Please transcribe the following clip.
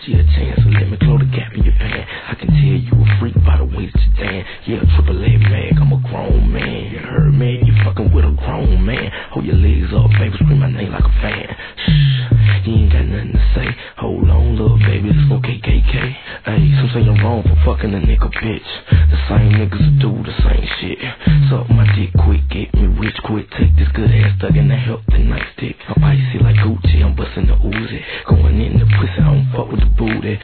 you a chance, so let me close the gap in your pants. I can tell you a freak by the way that you dance. Yeah, triple A mag, I'm a grown man. You heard me? You fucking with a grown man. Hold your legs up, baby, scream my name like a fan. Shh, you ain't got nothing to say. Hold on, little baby, let's go KKK. Hey, some say I'm wrong for fucking a nigga, bitch. The same niggas do the same shit. Suck my dick quick, get me rich quick. Take this good ass thug and that healthy nice dick. I'm icy like Gucci, I'm busting the Uzi. Going in the pussy, I don't fuck with the booty.